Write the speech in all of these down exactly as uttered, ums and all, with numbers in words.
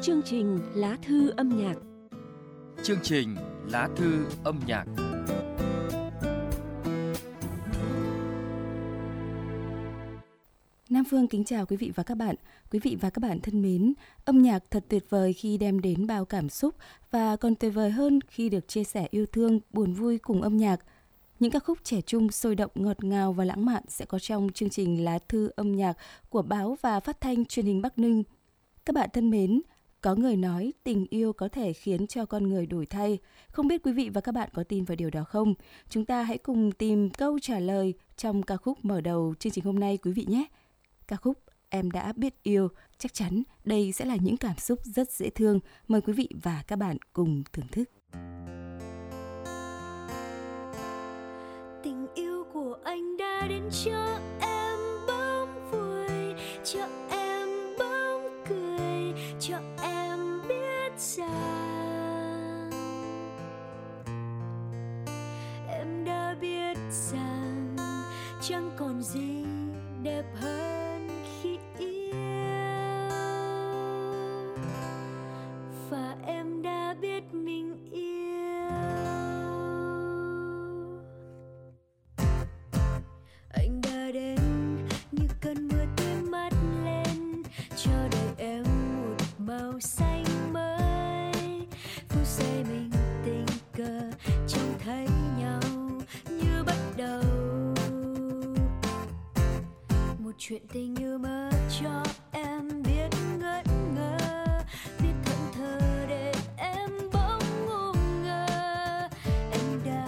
Chương trình Lá thư âm nhạc. Chương trình Lá thư âm nhạc. Nam Phương kính chào quý vị và các bạn. Quý vị và các bạn thân mến, âm nhạc thật tuyệt vời khi đem đến bao cảm xúc và còn tuyệt vời hơn khi được chia sẻ yêu thương, buồn vui cùng âm nhạc. Những ca khúc trẻ trung, sôi động, ngọt ngào và lãng mạn sẽ có trong chương trình Lá thư âm nhạc của báo và phát thanh truyền hình Bắc Ninh. Các bạn thân mến, có người nói tình yêu có thể khiến cho con người đổi thay. Không biết quý vị và các bạn có tin vào điều đó không? Chúng ta hãy cùng tìm câu trả lời trong ca khúc mở đầu chương trình hôm nay quý vị nhé. Ca khúc Em đã biết yêu, chắc chắn đây sẽ là những cảm xúc rất dễ thương. Mời quý vị và các bạn cùng thưởng thức. Tình yêu của anh đã đến cho em bỗng vui, cho em bỗng cười, cho em biết rằng em đã biết rằng chẳng còn gì đẹp hơn khi yêu, và em đã biết mình yêu. Anh đã đến như cơn mưa tươi mát lên, cho đời em một màu xanh mới. Phút giây mình tình cờ trông thấy nhau như bắt đầu một chuyện tình như mơ, cho em biết ngỡ ngơ, biết thẫn thờ để em bỗng ngu ngơ. Em đã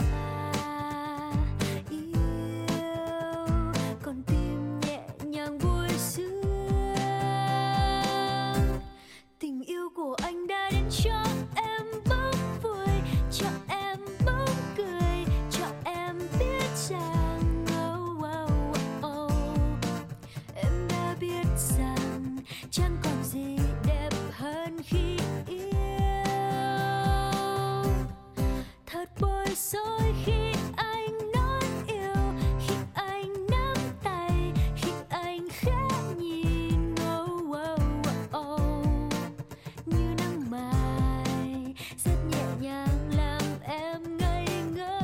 yêu, con tim nhẹ nhàng vui sướng. Tình yêu của anh đã đến cho em bỗng vui, cho em bỗng cười, cho em biết rằng oh, oh, oh. Em đã biết rằng chẳng còn gì đẹp hơn khi yêu. Thật bối rối khi anh nói yêu, khi anh nắm tay, khi anh khẽ nhìn oh, oh, oh. Như nắng mai rất nhẹ nhàng làm em ngây ngơ,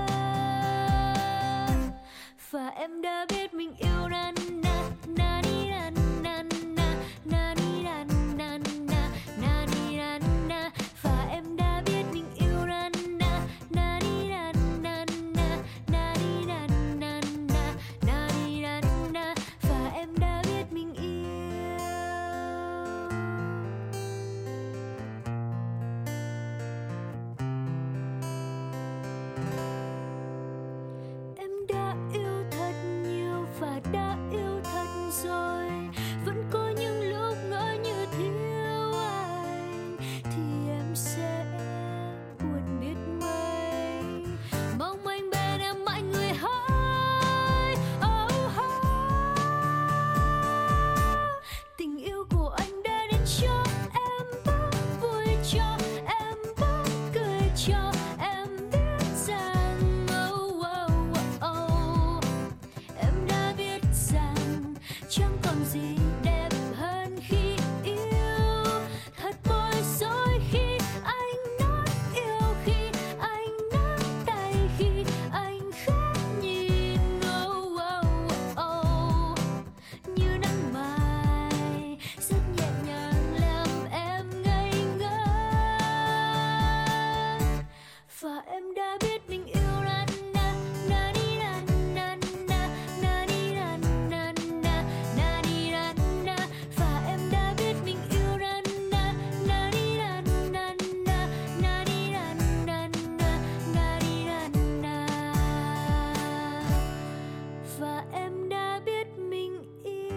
và em đã biết mình yêu na na na ni na na na na ni na na na na ni na na, và em đã biết mình yêu na na na ni na na na na ni na na na na ni na na, và em đã biết mình yêu. Em đã yêu thật nhiều và đã yêu thật rồi, vẫn có những lúc ngỡ như thiếu anh thì em sẽ buồn biết mấy. Mong anh bên em mãi người hỡi oh, oh. Tình yêu của anh đã đến cho em bỗng vui, cho em bỗng cười, cho em biết rằng oh, oh, oh. Em đã biết rằng chẳng còn gì đẹp hơn khi yêu. Thật bối rối khi anh nói yêu, khi anh nắm tay, khi anh khẽ nhìn oh, oh, oh. Như nắng mai rất nhẹ nhàng làm em ngây ngơ, và em đã biết mình yêu na na na ni na na na na ni na na na na ni na na, và em đã biết mình yêu na na na ni na na na na ni na na na na ni na na, và em đã biết mình yêu.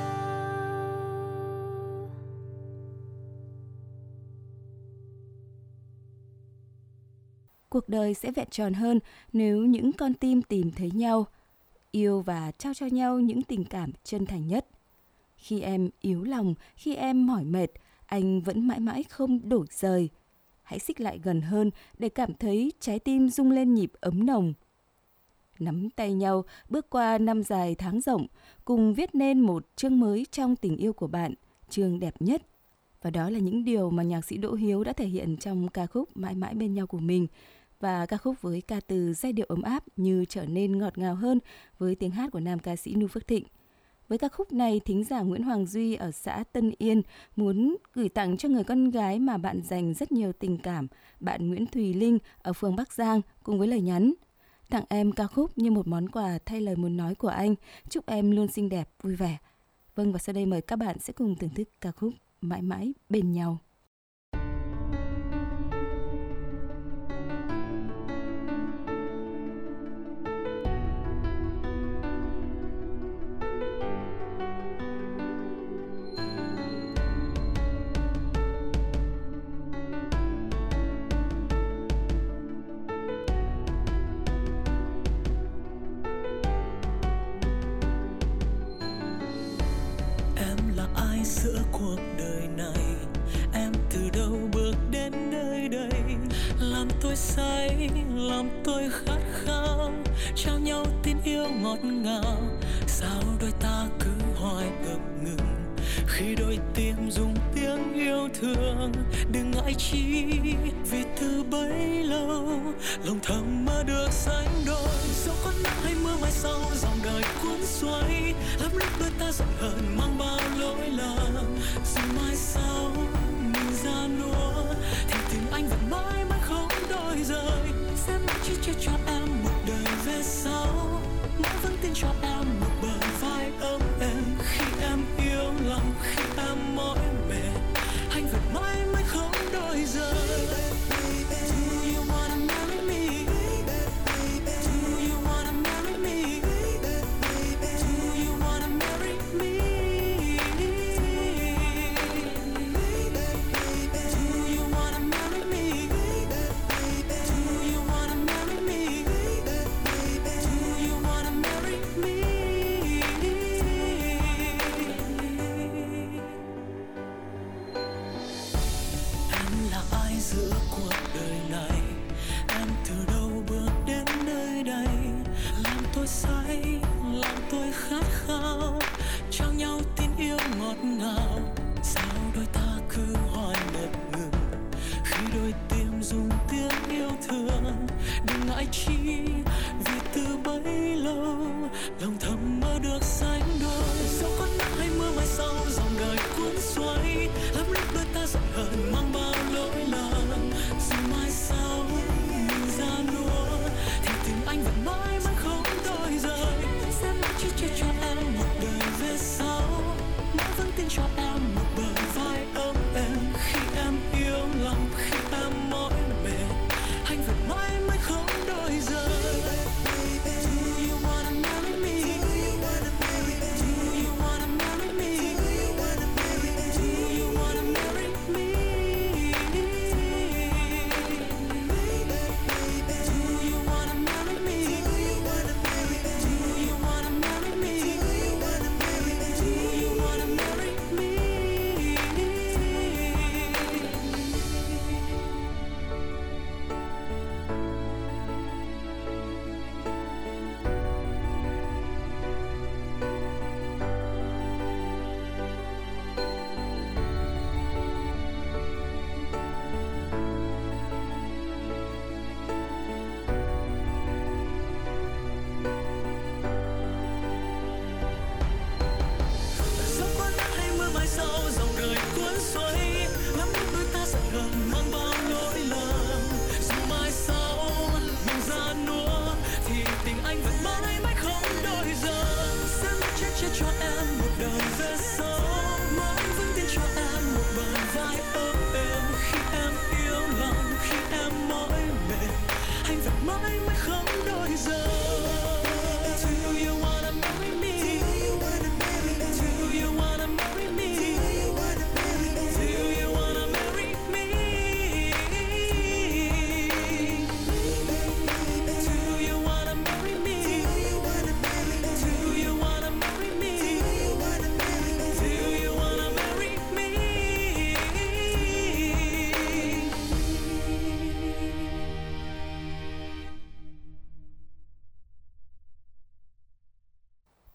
Cuộc đời sẽ vẹn tròn hơn nếu những con tim tìm thấy nhau, yêu và trao cho nhau những tình cảm chân thành nhất. Khi em yếu lòng, khi em mỏi mệt, anh vẫn mãi mãi không đổi rời. Hãy xích lại gần hơn để cảm thấy trái tim rung lên nhịp ấm nồng. Nắm tay nhau bước qua năm dài tháng rộng, cùng viết nên một chương mới trong tình yêu của bạn, chương đẹp nhất. Và đó là những điều mà nhạc sĩ Đỗ Hiếu đã thể hiện trong ca khúc Mãi mãi bên nhau của mình. Và ca khúc với ca từ giai điệu ấm áp như trở nên ngọt ngào hơn với tiếng hát của nam ca sĩ Nu Phước Thịnh. Với ca khúc này, thính giả Nguyễn Hoàng Duy ở xã Tân Yên muốn gửi tặng cho người con gái mà bạn dành rất nhiều tình cảm, bạn Nguyễn Thùy Linh ở phường Bắc Giang, cùng với lời nhắn: tặng em ca khúc như một món quà thay lời muốn nói của anh, chúc em luôn xinh đẹp, vui vẻ. Vâng, và sau đây mời các bạn sẽ cùng thưởng thức ca khúc Mãi mãi bên nhau. Giữa cuộc đời này em từ đâu bước đến nơi đây, làm tôi say, làm tôi khát khao, trao nhau tin yêu ngọt ngào. Sao đôi ta cứ hoài ngập ngừng khi đôi tim dùng tiếng yêu thương? Đừng ngại chi vì từ bấy lâu lòng thầm mơ được sánh đôi. Dẫu có nắng hay mưa mai sau dòng đời cuốn xoay, lắm lúc đôi ta giận hờn mang bao lỗi lầm. Rồi mai sau mình ra nua thì tình anh vẫn mãi mãi không đổi rời. Sẽ mãi chỉ chia cho em một đời về sau, mãi vẫn tin cho em một bờ vai ấm êm. Khi em yêu lòng, khi em mỏi mệt, anh vẫn mãi mãi không đổi rời. Do you wanna marry me? Do you wanna marry me? Do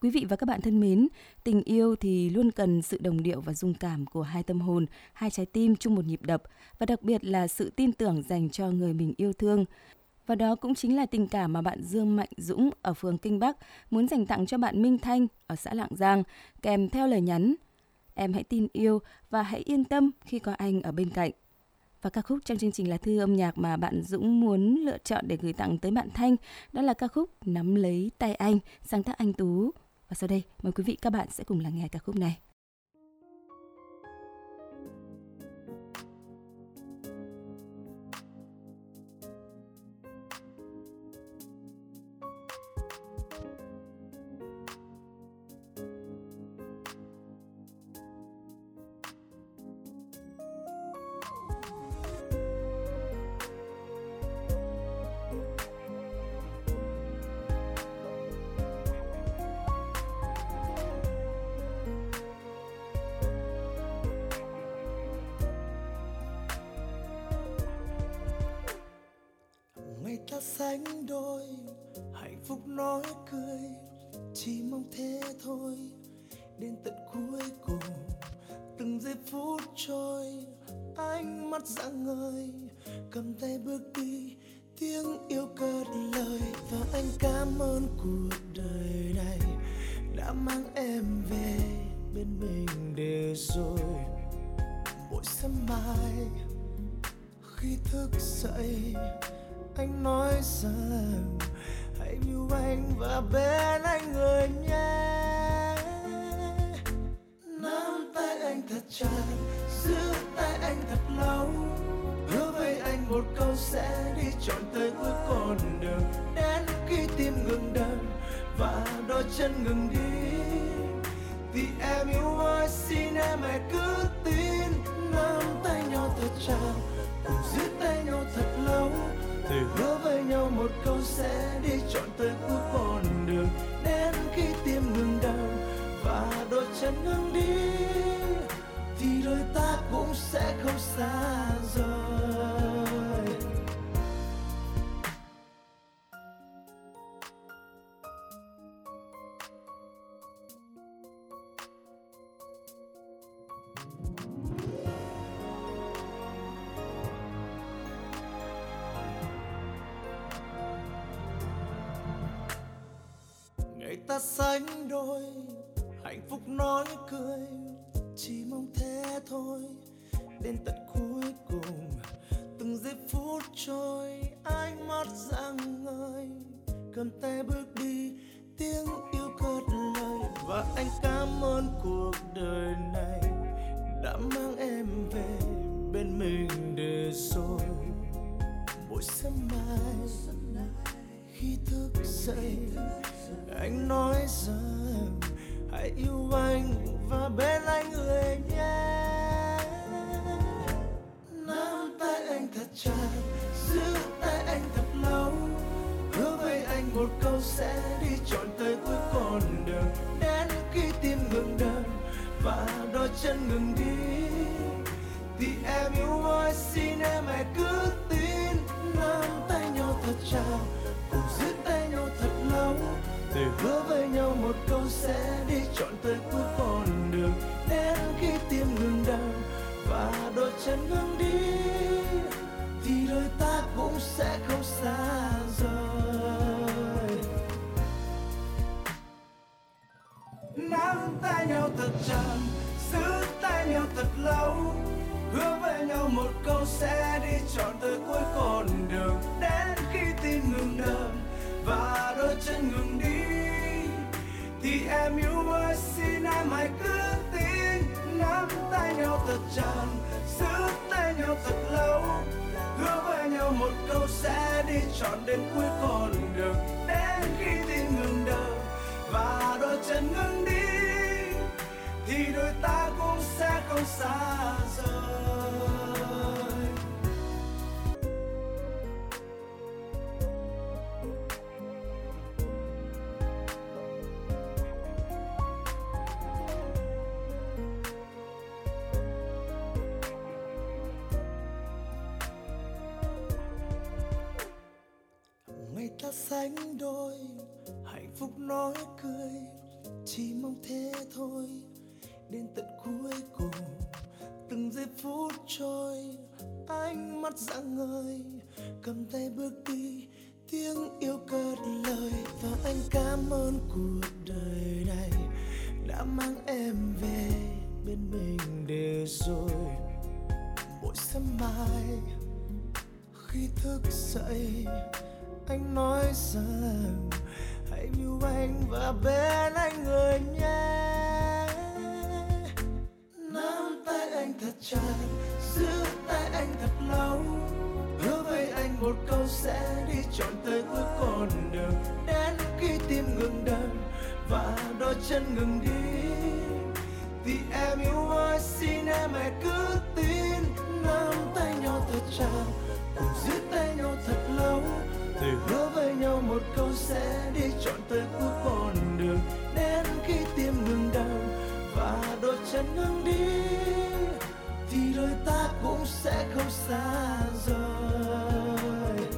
Quý vị và các bạn thân mến, tình yêu thì luôn cần sự đồng điệu và dung cảm của hai tâm hồn, hai trái tim chung một nhịp đập và đặc biệt là sự tin tưởng dành cho người mình yêu thương. Và đó cũng chính là tình cảm mà bạn Dương Mạnh Dũng ở phường Kinh Bắc muốn dành tặng cho bạn Minh Thanh ở xã Lạng Giang, kèm theo lời nhắn: em hãy tin yêu và hãy yên tâm khi có anh ở bên cạnh. Và ca khúc trong chương trình Lá Thư Âm Nhạc mà bạn Dũng muốn lựa chọn để gửi tặng tới bạn Thanh đó là ca khúc Nắm Lấy Tay Anh, sáng tác anh Tú. Và sau đây mời quý vị các bạn sẽ cùng lắng nghe ca khúc này. Ta sánh đôi, hạnh phúc nói cười, chỉ mong thế thôi. Đến tận cuối cùng, từng giây phút trôi, ánh mắt rạng ngời, cầm tay bước đi, tiếng yêu cất lời. Và anh cảm ơn cuộc đời này đã mang em về bên mình để rồi. Mỗi sớm mai khi thức dậy, anh nói rằng hãy yêu anh và bên anh người nhé. Nắm tay anh thật chặt, giữ tay anh thật lâu, hứa với anh một câu sẽ đi trọn tới cuối con đường. Đến khi tim ngừng đập và đôi chân ngừng đi, thì em yêu ơi xin em hãy cứ tin. Nắm tay nhau thật chặt, cùng giữ tay nhau thật lâu, thề hứa với nhau một câu sẽ đi trọn tới cuối con đường. Đến khi tim ngừng đập và đôi chân ngừng đi, thì đôi ta cũng sẽ không xa rời. Ngày ta sánh đôi, hạnh phúc nói cười, chỉ mong thế thôi. Đến tận cuối cùng, từng giây phút trôi, ánh mắt rạng ngời, cầm tay bước đi, tiếng yêu cất lời. Và anh cảm ơn cuộc đời này đã mang em về bên mình để rồi. Mỗi sớm mai khi thức dậy, anh nói rằng hãy yêu anh và bên anh người nhé. Nắm tay anh thật chặt, giữ tay anh thật lâu, hứa với anh một câu sẽ đi trọn tới cuối con đường. Đến khi tim ngừng đập và đôi chân ngừng đi, thì em yêu ơi xin em hãy cứ tin. Nắm tay nhau thật chặt, cùng giữ tay nhau thật lâu, thề hứa với nhau một câu sẽ đi trọn tới cuối con đường. Đến khi tim ngừng đập và đôi chân ngừng đi, thì đôi ta cũng sẽ không xa rời. Nắm tay nhau thật chặt, giữ tay nhau thật lâu, hứa với nhau một câu sẽ đi trọn tới cuối con đường. Đến khi tim ngừng đập và đôi chân ngừng đi, thì em yêu ơi xin em hãy cứ tin. Nắm tay nhau thật chặt, giữ tay nhau thật lâu, hứa với nhau một câu sẽ đi trọn đến cuối con đường. Đến khi tim ngừng đập và đôi chân ngừng đi, thì đôi ta cũng sẽ không xa rời. Ngày ta sánh đôi, hạnh phúc nói cười, chỉ mong thế thôi. Đến tận cuối cùng, từng giây phút trôi, ánh mắt rạng ngời, cầm tay bước đi, tiếng yêu cất lời. Và anh cảm ơn cuộc đời này đã mang em về bên mình để rồi mỗi sớm mai khi thức dậy anh nói rằng hãy yêu anh và bên anh người nhé. Nắm tay anh thật chặt, giữ tay anh thật lâu, hứa với anh một câu sẽ đi trọn tới cuối con đường. Đến khi tim ngừng đập và đôi chân ngừng đi thì em yêu ơi, xin em hãy cứ tin. Nắm tay nhau thật chặt, cùng giữ tay nhau thật lâu, thề hứa với nhau một câu sẽ đi trọn tới cuối con đường. Đến khi tim ngừng đập và đôi chân ngừng đi thì đôi ta cũng sẽ không xa rời.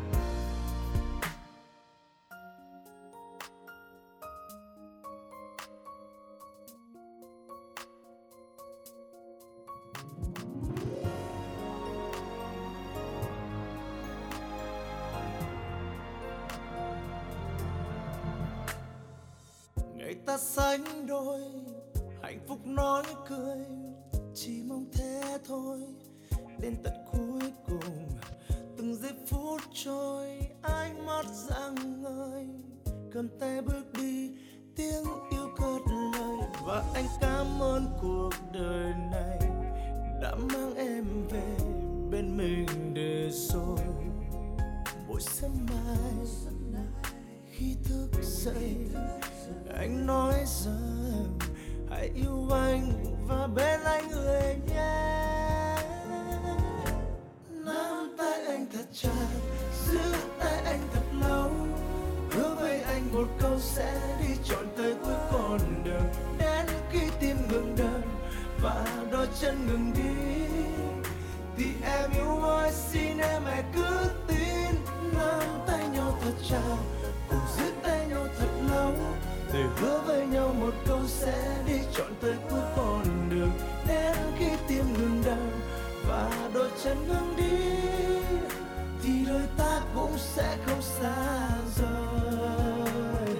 Ngày ta sánh đôi, hạnh phúc nói cười, chỉ mong thế thôi. Đến tận cuối cùng, từng giây phút trôi, ánh mắt rạng ngời, cầm tay bước đi, tiếng yêu cất lời. Và anh cảm ơn cuộc đời này đã mang em về bên mình để rồi mỗi sớm mai khi thức dậy anh nói rằng hãy yêu anh và bên anh người nhé. Nắm tay anh thật chặt, giữ tay anh thật lâu, hứa với anh một câu sẽ đi trọn tới cuối con đường. Đến khi tim ngừng đập và đôi chân ngừng đi thì em yêu ơi, xin em hãy cứ tin. Nắm tay nhau thật chặt, cùng giữ tay nhau thật lâu, thề hứa với nhau một câu sẽ đi trọn tới cuối con đường. Đến khi tim ngừng đập và đôi chân ngừng đi thì đôi ta cũng sẽ không xa rời.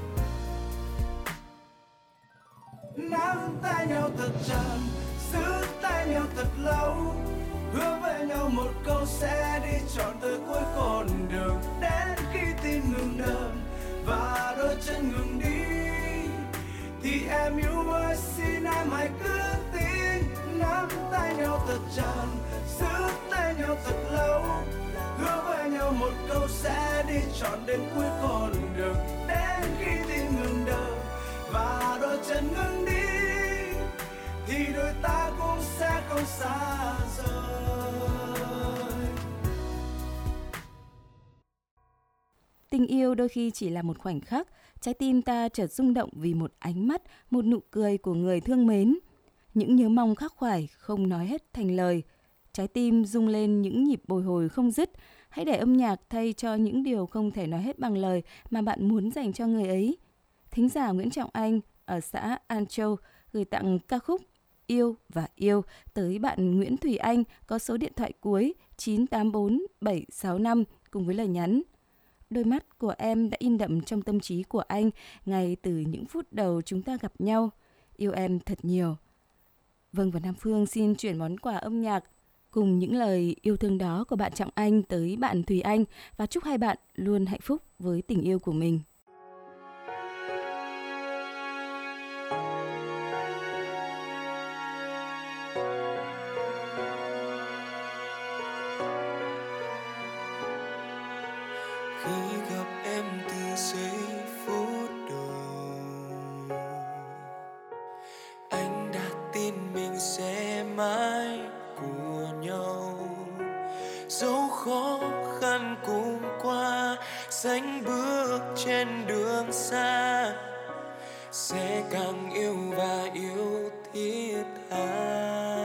Nắm tay nhau thật chặt, giữ tay nhau thật lâu, hứa với nhau một câu sẽ đi trọn tới cuối con đường. Đến khi tim ngừng đập và đôi chân ngừng đi thì em yêu ơi, xin em hãy cứ tin. Nắm tay nhau thật chặt, giữ tay nhau thật lâu, hứa với nhau một câu sẽ đi trọn đến cuối con đường. Đến khi tim ngừng đập và đôi chân ngừng đi thì đôi ta cũng sẽ không xa rời. Tình yêu đôi khi chỉ là một khoảnh khắc, trái tim ta chợt rung động vì một ánh mắt, một nụ cười của người thương mến. Những nhớ mong khắc khoải không nói hết thành lời. Trái tim rung lên những nhịp bồi hồi không dứt. Hãy để âm nhạc thay cho những điều không thể nói hết bằng lời mà bạn muốn dành cho người ấy. Thính giả Nguyễn Trọng Anh ở xã An Châu gửi tặng ca khúc Yêu và Yêu tới bạn Nguyễn Thùy Anh có số điện thoại cuối chín tám bốn bảy sáu năm cùng với lời nhắn: đôi mắt của em đã in đậm trong tâm trí của anh ngay từ những phút đầu chúng ta gặp nhau. Yêu em thật nhiều. Vâng, và Nam Phương xin chuyển món quà âm nhạc cùng những lời yêu thương đó của bạn Trọng Anh tới bạn Thùy Anh và chúc hai bạn luôn hạnh phúc với tình yêu của mình. Khi gặp em từ giây phút đầu, anh đã tin mình sẽ mãi của nhau. Dẫu khó khăn cùng qua, sánh bước trên đường xa, sẽ càng yêu và yêu thiết tha.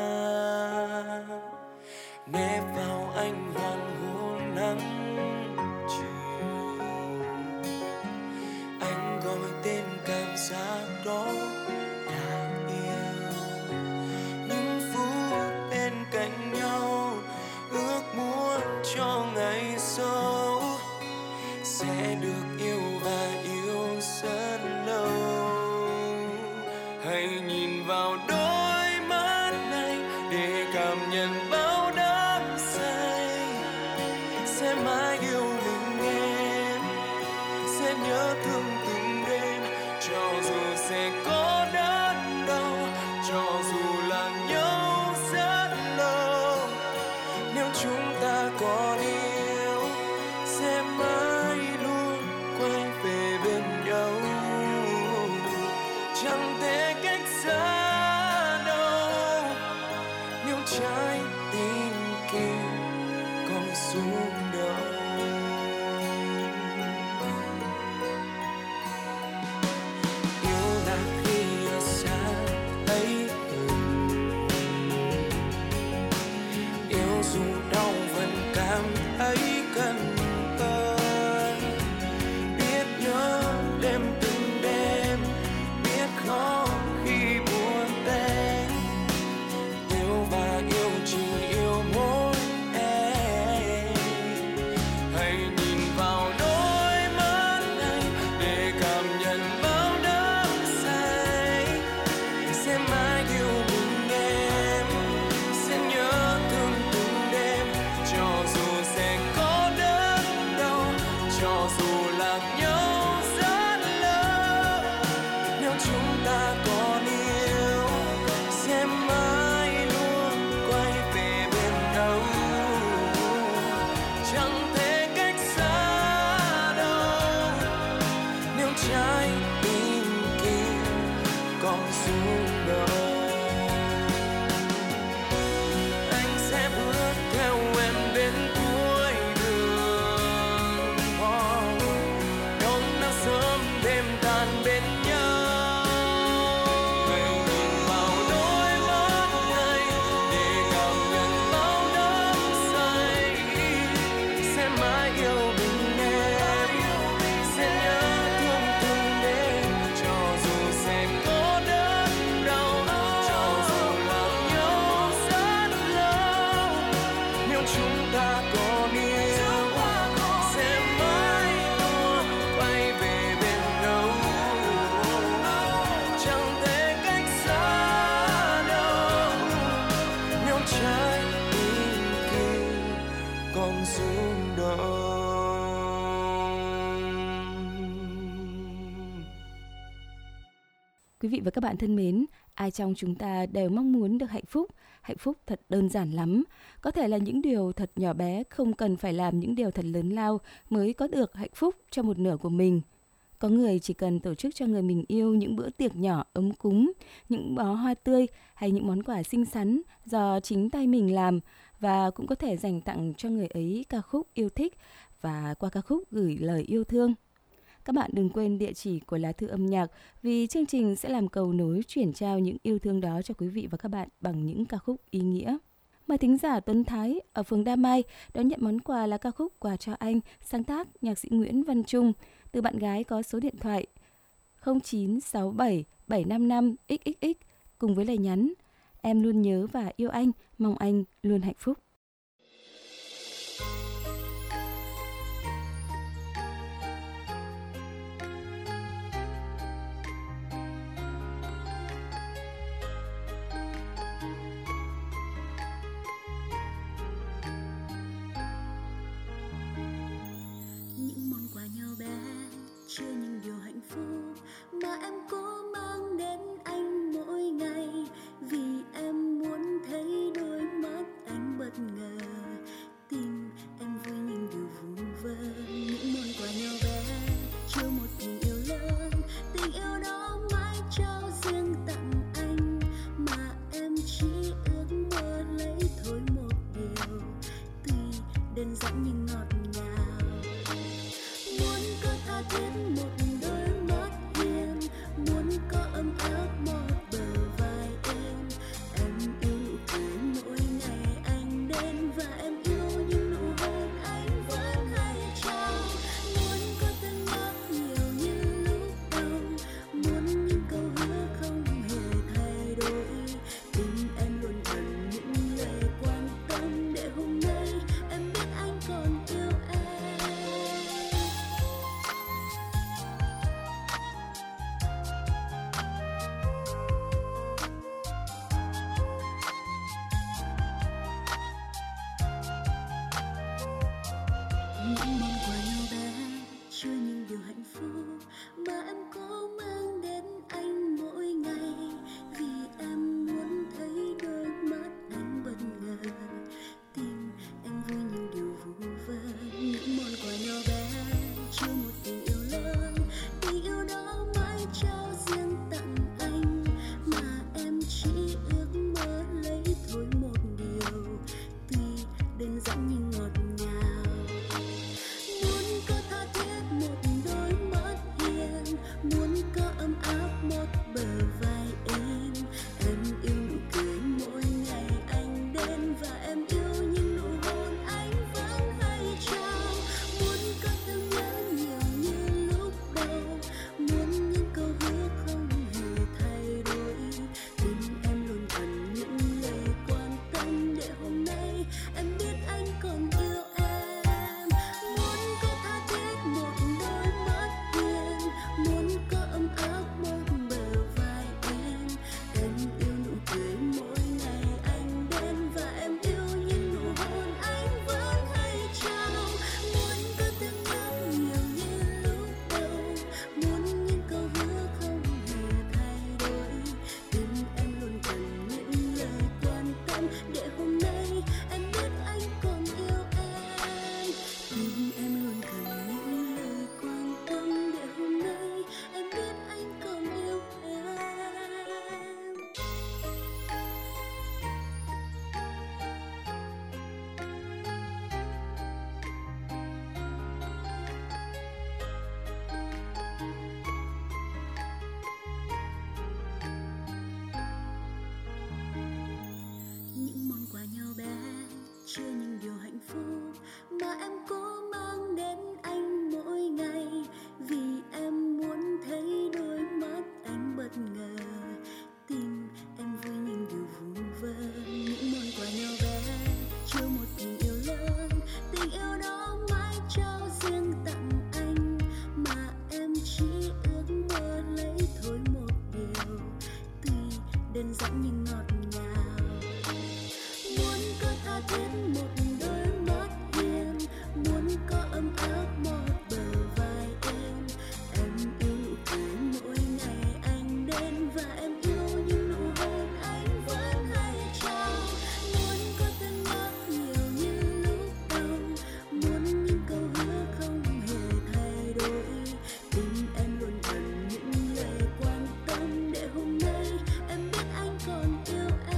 Nép vào anh hoàng hôn nắng chiều, anh gọi tên cảm giác đó Hãy nhìn vào đôi mắt này để cảm nhận bao đắm say. Sẽ mãi yêu mình em, sẽ nhớ thương từng đêm, cho dù sẽ có đớn đau, cho dù là nhau rất lâu. Nếu chúng ta còn yêu, sẽ mãi luôn quay về bên nhau, chẳng thể cách xa đâu. Nếu trái tim kia còn rung động, yêu là khi ở xa thấy gần, yêu dù đau vẫn cảm thấy cần hơn. Biết nhớ đêm từng đêm, biết khó khi buồn tênh. Yêu và yêu chỉ yêu mỗi em. Hãy nhìn vào đôi mắt này để cảm nhận bao đắm say. Sẽ mãi yêu mình em, sẽ nhớ thương từng đêm, cho dù sẽ có đớn đau, cho dù lạc nhau rất lâu. Nếu chúng ta còn yêu, sẽ mãi luôn quay về bên nhau, chẳng thể cách xa đâu. Nếu trái tim kia còn rung động, anh sẽ bước theo em đến cuối đường. Wow. Đón nắng sớm đêm tàn bên nhau. Hãy nhìn vào đôi mắt này để cảm nhận bao đắm say. Sẽ mãi yêu mình em, sẽ nhớ thương từng đêm, cho dù sẽ có đớn đau, cho dù lạc nhau rất lâu. Nếu chúng ta còn yêu, sẽ mãi luôn quay về bên nhau, chẳng thể cách xa đâu. Nếu trái tim kia còn rung động. Quý vị và các bạn thân mến, ai trong chúng ta đều mong muốn được hạnh phúc. Hạnh phúc thật đơn giản lắm. Có thể là những điều thật nhỏ bé, không cần phải làm những điều thật lớn lao mới có được hạnh phúc cho một nửa của mình. Có người chỉ cần tổ chức cho người mình yêu những bữa tiệc nhỏ ấm cúng, những bó hoa tươi hay những món quà xinh xắn do chính tay mình làm, và cũng có thể dành tặng cho người ấy ca khúc yêu thích và qua ca khúc gửi lời yêu thương. Các bạn đừng quên địa chỉ của Lá Thư Âm Nhạc, vì chương trình sẽ làm cầu nối chuyển trao những yêu thương đó cho quý vị và các bạn bằng những ca khúc ý nghĩa. Mời thính giả Tuấn Thái ở phường Đa Mai đón nhận món quà là ca khúc Quà cho anh, sáng tác nhạc sĩ Nguyễn Văn Trung, từ bạn gái có số điện thoại không chín sáu bảy bảy năm năm x x x cùng với lời nhắn: em luôn nhớ và yêu anh, mong anh luôn hạnh phúc. Những món quà nhỏ bé chứa những điều hạnh phúc mà em cố mang đến anh mỗi ngày, vì em muốn thấy đôi mắt anh bật đơn giản nhưng ngọt ngào. Muốn có tha thiết một đôi mắt hiền, muốn có ấm áp một bờ vai em. Em yêu nụ cười mỗi ngày anh đến, và em yêu những nụ hôn anh vẫn hay trao. Muốn có tiếng nói nhiều như lúc đầu, muốn những câu hứa không hề thay đổi. Tim em luôn cần những lời quan tâm, để hôm nay em biết anh còn yêu em.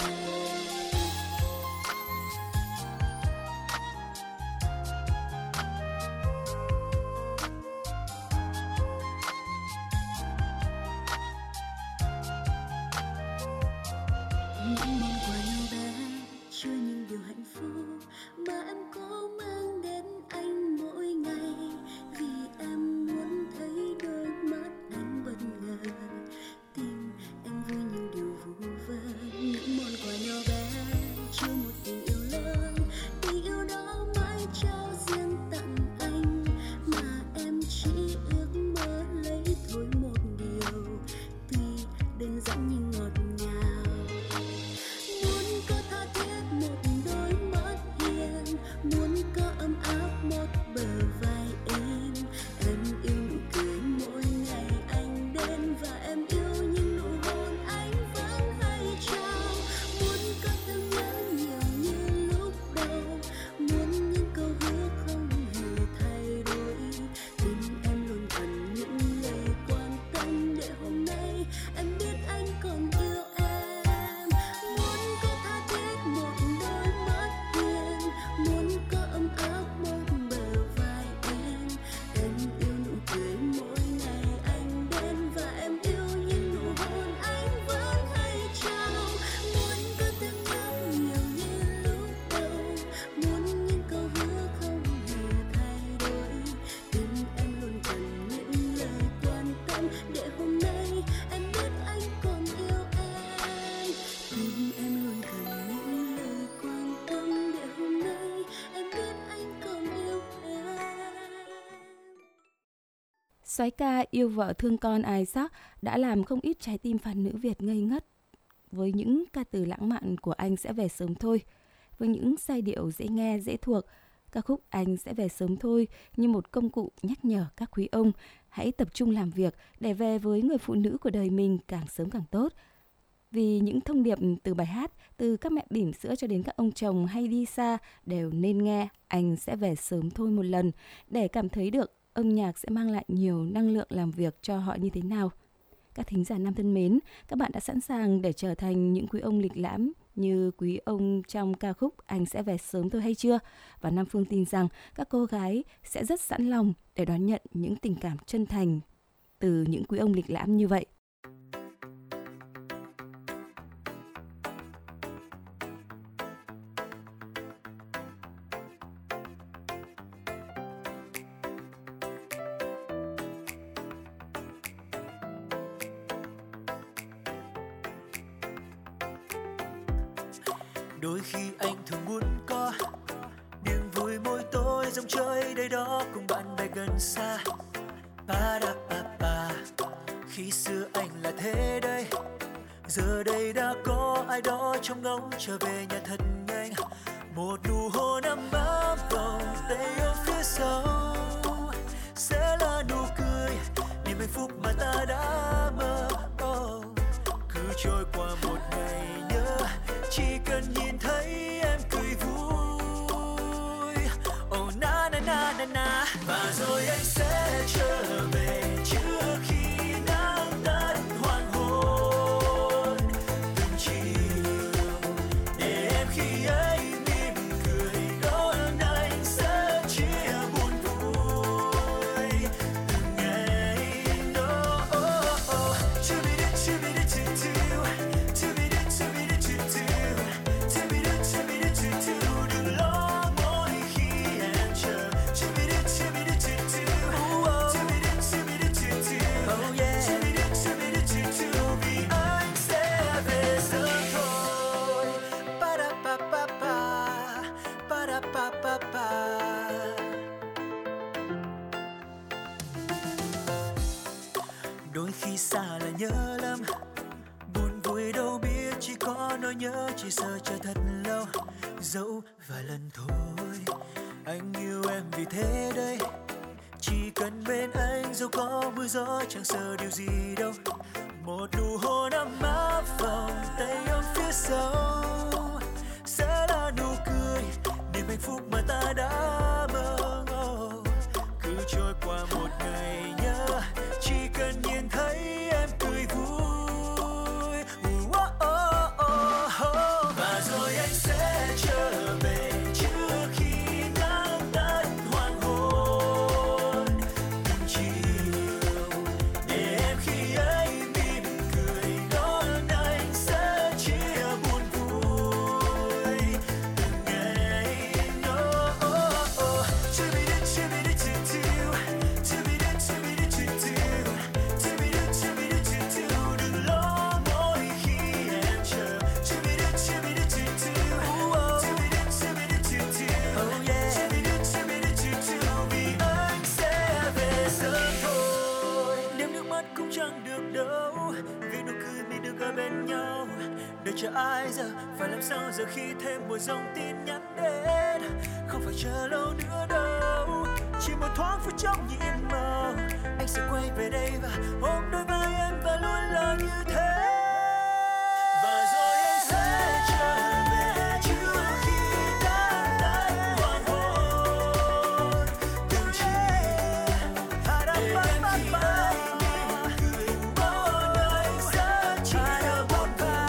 Những món quà nhỏ bé chứa những điều hạnh phúc mà em có mang đến anh mỗi ngày, vì em muốn thấy đôi mắt anh bất ngờ. Tim em vui những điều vu vơ, những món quà nhỏ bé chứa một tình yêu lớn. Tình yêu đó mãi trao riêng tặng anh, mà em chỉ ước mơ lấy thôi một điều, tuy đơn giản nhưng ngọt ngào. Muốn có tha thiết một đôi mắt hiền, muốn có ấm áp một bờ vai êm. Em yêu nụ cười mỗi ngày anh đến, và em yêu những nụ hôn anh vẫn hay trao. Muốn có tiếng nhớ nhiều như lúc đầu, muốn những câu hứa không hề thay đổi. Tim em luôn cần những lời quan tâm, để hôm nay em biết anh còn yêu em. Muốn có tha thiết một đôi mắt hiền, muốn có ấm áp một bờ vai em. Em yêu nụ cười mỗi ngày anh đến, và em yêu những nụ hôn anh vẫn hay trao. Muốn có tiếng nhớ nhiều như lúc đầu, muốn những câu hứa không hề thay đổi. Tim em luôn cần những lời quan tâm, để hôm nay em biết anh còn yêu em. Tim em luôn cần những lời quan tâm, để hôm nay em biết anh còn yêu em. Soái ca yêu vợ thương con Isaac đã làm không ít trái tim fan nữ Việt ngây ngất với những ca từ lãng mạn của Anh Sẽ Về Sớm Thôi. Với những giai điệu dễ nghe, dễ thuộc, ca khúc Anh Sẽ Về Sớm Thôi như một công cụ nhắc nhở các quý ông hãy tập trung làm việc để về với người phụ nữ của đời mình càng sớm càng tốt. Vì những thông điệp từ bài hát, từ các mẹ bỉm sữa cho đến các ông chồng hay đi xa đều nên nghe Anh Sẽ Về Sớm Thôi một lần để cảm thấy được âm nhạc sẽ mang lại nhiều năng lượng làm việc cho họ như thế nào. Các thính giả nam thân mến, các bạn đã sẵn sàng để trở thành những quý ông lịch lãm như quý ông trong ca khúc Anh Sẽ Về Sớm Thôi hay chưa? Và Nam Phương tin rằng các cô gái sẽ rất sẵn lòng để đón nhận những tình cảm chân thành từ những quý ông lịch lãm như vậy. Đôi khi anh thường muốn có niềm vui mỗi tối dòng chơi đây đó cùng bạn bè gần xa. Ba da ba ba. Khi xưa anh là thế đây, giờ đây đã có ai đó trông ngóng trở về nhà thật nhanh. Một nụ hôn ấm áp vòng tay ở phía sau sẽ là nụ cười niềm hạnh phúc mà ta đã mơ. Oh. Cứ trôi qua một ngày nhớ, chỉ cần nhìn thấy em cười vui. Oh na na na na na. Và rồi anh sẽ trở về trước khi nắng tắt hoàng hôn. Từng chiều để em khi ấy mỉm cười đón anh sẽ chia buồn vui. Từng ngày đó oh, oh. To be the, to be the, to do. To be the, to be the, to do. To be the, to be the, to do. Đừng lo mỗi khi em chờ. To be the, to be the, to do. To be the, to be the, to do. Oh yeah. To be the, to be the, to do. Vì anh sẽ về sớm thôi. Ba da ba ba ba. Ba da ba ba ba. Đôi khi xa là nhớ lắm, buồn vui đâu biết nỗi nhớ chỉ sợ chờ thật lâu, dẫu vài lần thôi. Anh yêu em vì thế đây, chỉ cần bên anh dẫu có mưa gió chẳng sợ điều gì đâu. Một nụ hôn ấm áp vòng tay ôm phía sau sẽ là nụ cười niềm hạnh phúc mà ta đã mơ. Oh, cứ trôi qua một ngày nhớ, chỉ cần nhìn thấy em cười vui. Uh, oh, oh, oh, oh. Và rồi anh sẽ trở về trước khi nắng tắt hoàng hôn. Từng chiều để em khi ấy mỉm cười đón anh sẽ chia buồn vui. Từng ngày no oh, oh. Chibidi chibidi choo choo, chibidi chibidi choo choo, chibidi chibidi choo choo. Đừng lo mỗi khi em chờ. Chibidi chibidi choo choo, chibidi chibidi choo choo, oh yeah. Chibidi chibidi choo choo, vì anh sẽ về sớm thôi. Đêm nước mắt cũng chẳng được đâu, vì nụ cười mình được ở bên nhau. Đợi chờ ai giờ, phải làm sao giờ khi thêm một dòng tin nhắn đến. Không phải chờ lâu nữa đâu, chỉ một thoáng phút chốc nhìn màu. Anh sẽ quay về đây và ôm đôi vai em và luôn là như thế. Và rồi anh sẽ trở về trước khi nắng tắt hoàng hôn. Từng chiều để em khi ấy mỉm cười đón anh sẽ chia buồn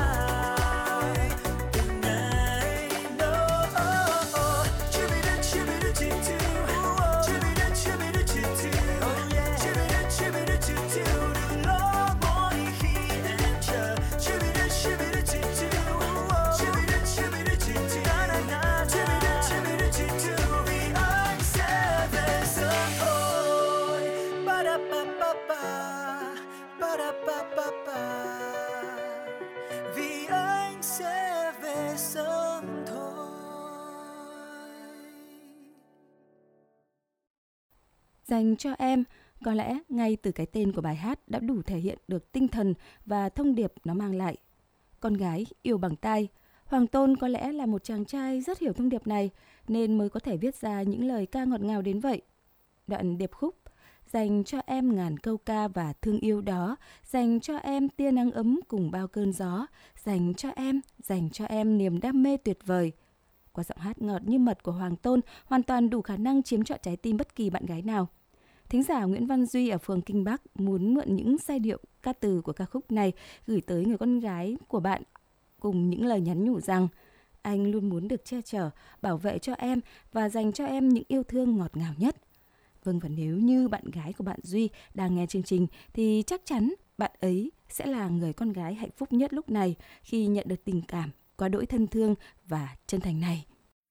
vui. Từng ngày no oh, oh. Chibidi chibidi choo choo, chibidi chibidi choo choo, oh yeah. Chibidi chibidi choo choo, đừng lo mỗi khi em chờ. Chibidi chibidi choo choo, chibidi chibidi choo choo, na na na. Chibidi chibidi choo choo, vì anh sẽ về sớm thôi. Ba da ba ba ba, ba da ba ba ba, vì anh sẽ về sớm thôi. Dành cho em, có lẽ ngay từ cái tên của bài hát đã đủ thể hiện được tinh thần và thông điệp nó mang lại. Con gái yêu bằng tai, Hoàng Tôn có lẽ là một chàng trai rất hiểu thông điệp này nên mới có thể viết ra những lời ca ngọt ngào đến vậy. Đoạn điệp khúc: dành cho em ngàn câu ca và thương yêu đó, dành cho em tia nắng ấm cùng bao cơn gió, dành cho em, dành cho em niềm đam mê tuyệt vời. Qua giọng hát ngọt như mật của Hoàng Tôn, hoàn toàn đủ khả năng chiếm trọn trái tim bất kỳ bạn gái nào. Thính giả Nguyễn Văn Duy ở phường Kinh Bắc muốn mượn những giai điệu ca từ của ca khúc này gửi tới người con gái của bạn cùng những lời nhắn nhủ rằng anh luôn muốn được che chở, bảo vệ cho em và dành cho em những yêu thương ngọt ngào nhất. Vâng, và nếu như bạn gái của bạn Duy đang nghe chương trình thì chắc chắn bạn ấy sẽ là người con gái hạnh phúc nhất lúc này khi nhận được tình cảm quá đỗi thân thương và chân thành này.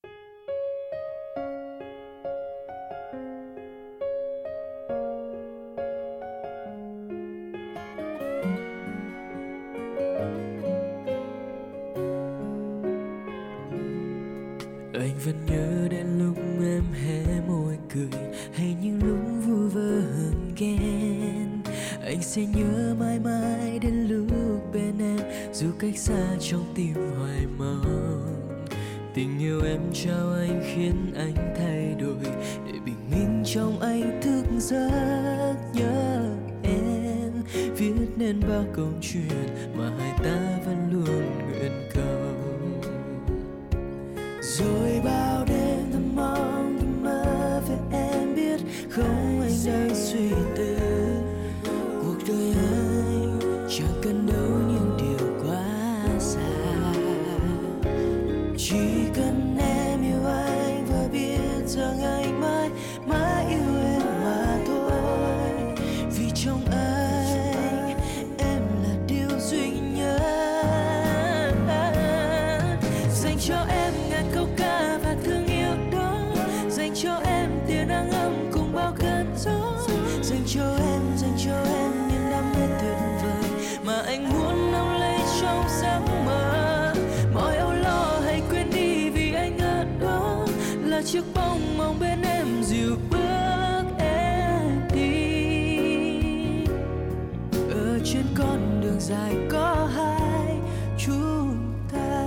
Anh vẫn nhớ đến lúc em hé môi cười, hay những lúc vu vơ hờn ghen. Anh sẽ nhớ mãi mãi đến lúc bên em, dù cách xa trong tim hoài mong. Tình yêu em trao anh khiến anh thay đổi, để bình minh trong anh thức giấc nhớ em. Viết nên bao câu chuyện mà hai ta vẫn luôn nguyện cầu. Rồi bao đêm thầm mong thầm mơ về em, biết không anh đang suy tư. Cuộc đời anh chẳng cần đâu những điều quá xa, chỉ cần em yêu anh và biết rằng anh mãi mãi yêu em mà thôi. Vì trong anh em là điều duy nhất. Dành cho em ngàn câu ca và thương yêu đó, dành cho em tia nắng ấm cùng bao cơn gió, dành cho em, dành cho em niềm đam mê tuyệt vời mà anh muốn nắm lấy trong giấc mơ. Mọi âu lo hãy quên đi vì anh ở đó, là chiếc bóng mong bên em dìu bước em đi. Ở trên con đường dài có hai chúng ta.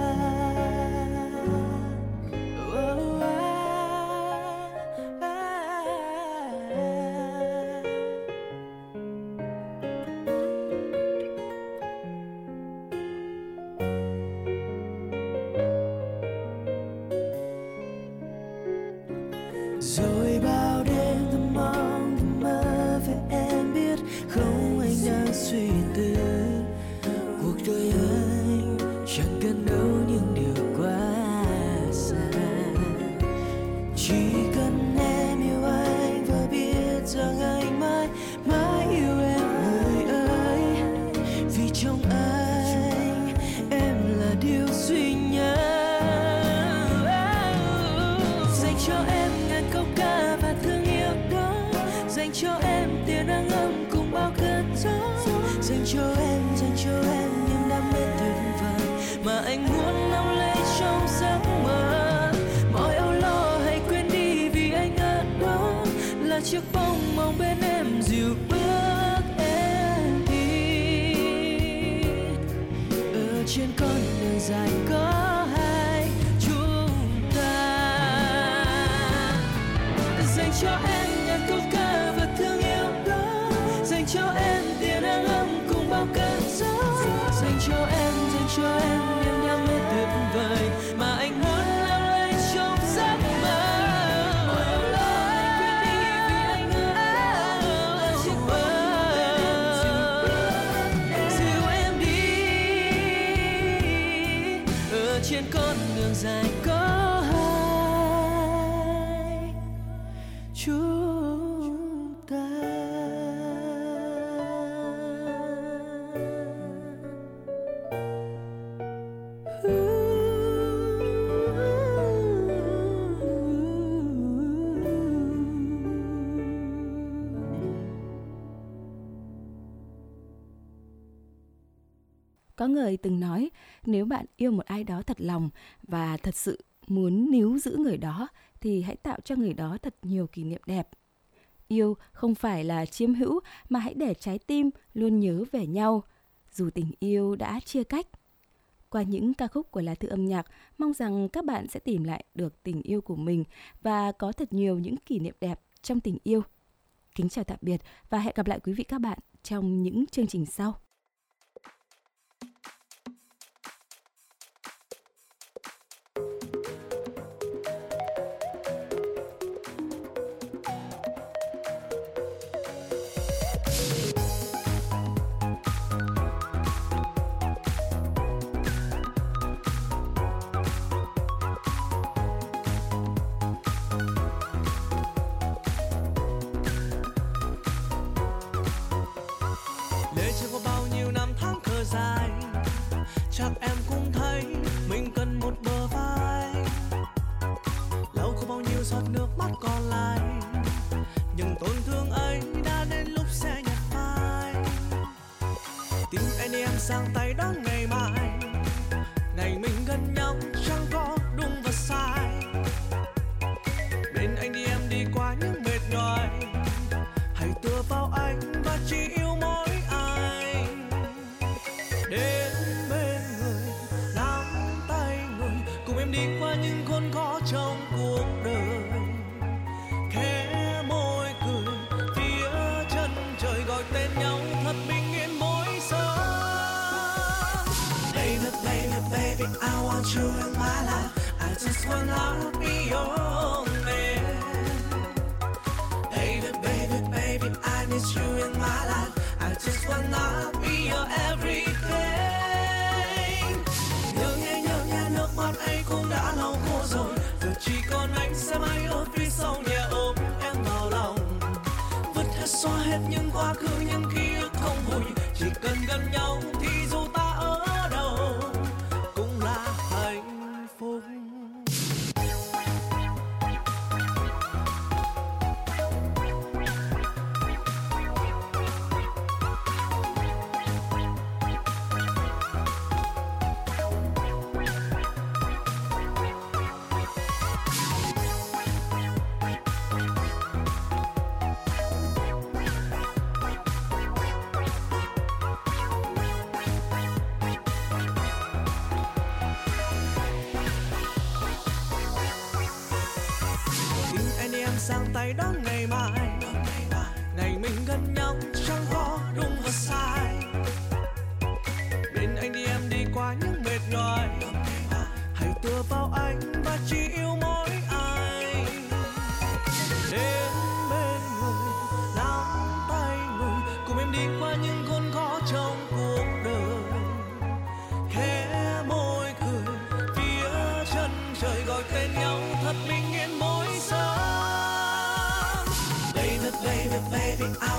đời anh chẳng cần đâu những điều quá xa, chỉ cần em yêu anh và biết rằng anh mãi mãi yêu em người ơi, vì trong anh em là điều duy nhất. Dành cho em ngàn câu ca và thương yêu đó, dành cho em tia nắng ấm cùng bao cơn gió, dành cho em, dành cho em những đam mê tuyệt vời mà anh muốn nắm lấy trong giấc mơ. Mọi âu lo hãy quên đi vì anh ở đó, là chiếc bóng mong bên em dìu bước em đi. Ở trên con đường dài có hai chúng ta, dành cho em ngàn câu ca và thương yêu đó, dành cho em tia nắng ấm cùng bao cơn gió, dành cho em, dành cho em niềm đam mê tuyệt vời mà anh muốn nắm lấy trong giấc mơ. Mọi lo hãy quên đi vì anh ở đó, là chiếc bóng dìu em đi. Ở trên con đường dài có hai chúng ta. Có người từng nói, nếu bạn yêu một ai đó thật lòng và thật sự muốn níu giữ người đó, thì hãy tạo cho người đó thật nhiều kỷ niệm đẹp. Yêu không phải là chiếm hữu, mà hãy để trái tim luôn nhớ về nhau, dù tình yêu đã chia cách. Qua những ca khúc của Lá Thư Âm Nhạc, mong rằng các bạn sẽ tìm lại được tình yêu của mình và có thật nhiều những kỷ niệm đẹp trong tình yêu. Kính chào tạm biệt và hẹn gặp lại quý vị các bạn trong những chương trình sau. Chắc em cũng thấy mình cần một bờ vai, lâu không bao nhiêu giọt nước mắt còn lại, nhưng tổn thương ấy đã đến lúc sẽ nhạt phai. Tim anh em sang tay đón ngày mai, ngày mình gần nhau chẳng có đúng và sai. Bên anh đi em đi qua những mệt nhòi, hãy tựa vào anh và chỉ yêu mỗi anh. Đến bên người, nắm tay người, cùng em đi qua những khốn khó trong cuộc đời. Khẽ môi cười, phía chân trời gọi tên nhau thật bình yên mỗi sớm. Baby, baby, baby, I want you in my life. I just wanna be your man. Baby, baby, baby, I need you in my life. I just wanna be your everything. Nhớ nghe nhớ nghe nước mắt ấy cũng đã lau khô rồi, giờ chỉ còn anh sẽ mãi ở phía sau nhẹ ôm em vào lòng. Vứt hết xóa hết những quá khứ những ký ức không vui, chỉ cần gần nhau thì dù ta ở đâu cũng là hạnh phúc. Sang tay đón ngày mai, ngày mình gần nhau chẳng có đúng và sai. Bên anh đi em đi qua những mệt nhòi, hãy tựa vào anh và chỉ yêu mỗi anh. Đến bên người, nắm tay người, cùng em đi qua những khốn khó trong cuộc đời.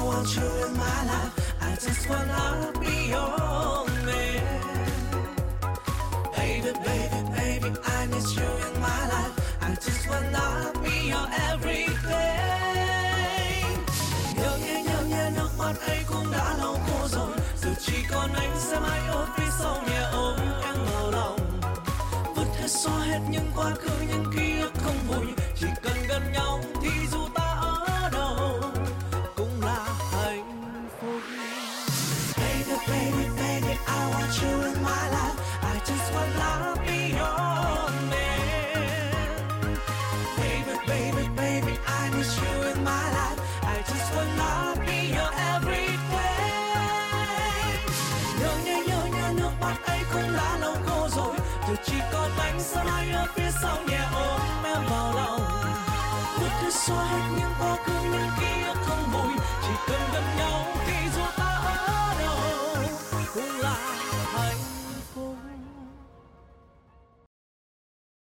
want you in my life. I just wanna be your man. Baby, baby, baby, I need you in my life. I just wanna be your everything. Nhớ nhé, nhớ nhé, nước mắt ấy cũng đã lâu khô rồi. Giờ chỉ còn anh sẽ mãi ở phía sau nhẹ ôm em vào lòng. Vứt hết xóa hết những quá khứ, những ký ức không vui. Chỉ cần gần nhau thì dù ta ở đâu cũng là hạnh phúc. Baby, baby, baby, I want you in my life. I just wanna be your man. Baby, baby, baby, I need you in my life. I just wanna be your everything. Nhớ nhé, nhớ nhé, nước mắt ấy cũng đã lâu khô rồi. Giờ chỉ còn anh sẽ mãi ở phía sau nhẹ ôm em vào lòng. Vứt hết xóa hết những quá khứ, những ký ức không vui.